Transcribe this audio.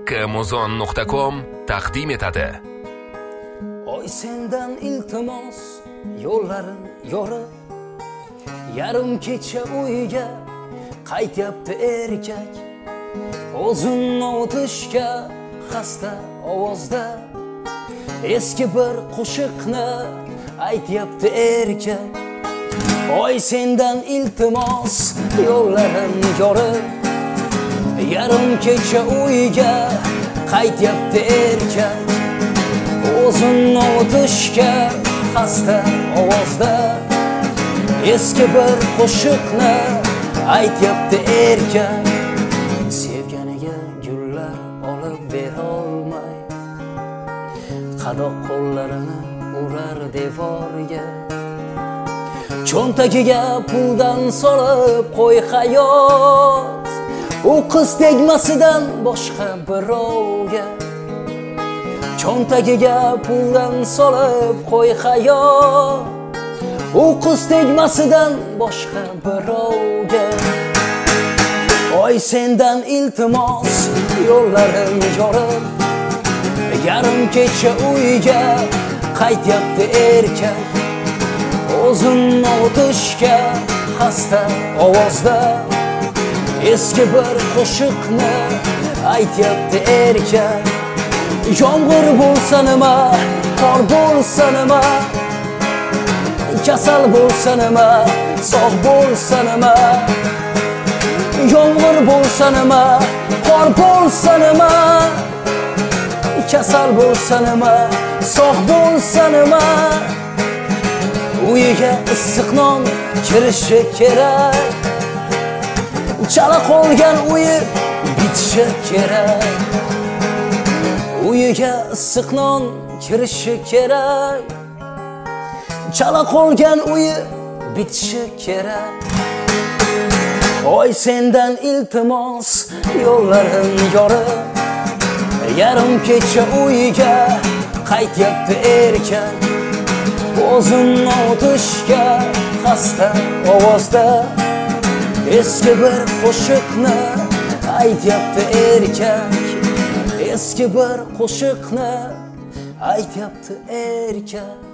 kmuzon.com taqdim etadi. Oy sendan iltimos yo'llarim yorib, yarim kecha uyga qaytyapti erkak. O'zini o'tishga xasta ovozda eski bir qo'shiqni aytyapti erkak. Oy sendan iltimos yo'llarim yorib, yarim kecha uyga qaytyapti erkak. O'zini o'tishga xasta ovozda eski bir qo'shiqni aytyapti erkak. Sevganiga gullar olib berolmay, qadoq qo'llarini urar devorga. Cho'ntagiga puldan solib qo'y hayot, u qiz tegmasidan boshqa birovga. Cho'ntagiga puldan solib qo'y hayot, u qiz tegmasidan boshqa birovga. Oy sendan iltimos yo'llarim yorib, yarim kecha uyga qaytyapti erkak. O'zini o'tishga xasta ovozda eski bir qo'shiqni aytyapti erkak. Yomg'ir bo'lsa nima, qor bo'lsa nima, kasal bo'lsa nima, sog' bo'lsa nima. Yomg'ir bo'lsa nima, qor bo'lsa nima, kasal bo'lsa nima, sog' bo'lsa nima. Uyiga issiq non kirishi kerak, chala qolgan uyi bitishi kerak. Uyiga issiq non kirishi kerak, chala qolgan uyi bitishi kerak. Oy sendan iltimos yo'llarim yorib, yarim kecha uyga qaytyapti erkak. O'zini o'tishga xasta ovozda eski bir qo'shiqni aytyapti erkak. Eski bir qo'shiqni aytyapti erkak.